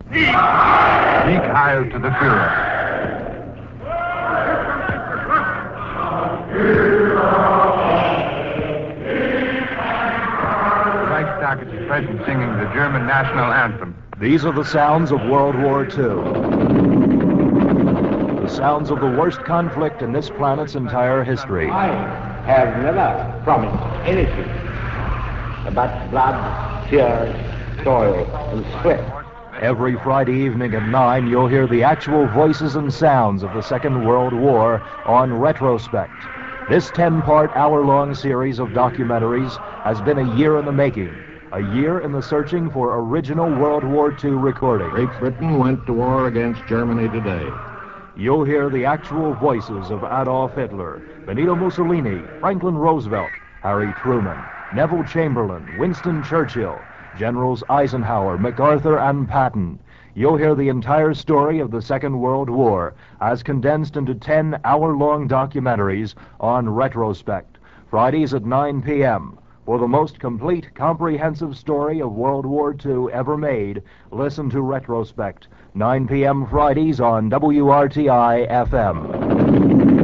Sieg Heil to the Führer. Reichstag is present singing the German national anthem. These are the sounds of World War II. The sounds of the worst conflict in this planet's entire history. I have never promised anything but blood, tears, toil, and sweat. Every Friday evening at 9, you'll hear the actual voices and sounds of the Second World War on Retrospect. This 10-part, hour-long series of documentaries has been a year in the making. A year in the searching for original World War II recordings. Great Britain went to war against Germany today. You'll hear the actual voices of Adolf Hitler, Benito Mussolini, Franklin Roosevelt, Harry Truman, Neville Chamberlain, Winston Churchill, Generals Eisenhower, MacArthur, and Patton. You'll hear the entire story of the Second World War as condensed into 10 hour-long documentaries on Retrospect, Fridays at 9 p.m. For the most complete, comprehensive story of World War II ever made, listen to Retrospect, 9 p.m. Fridays on WRTI-FM.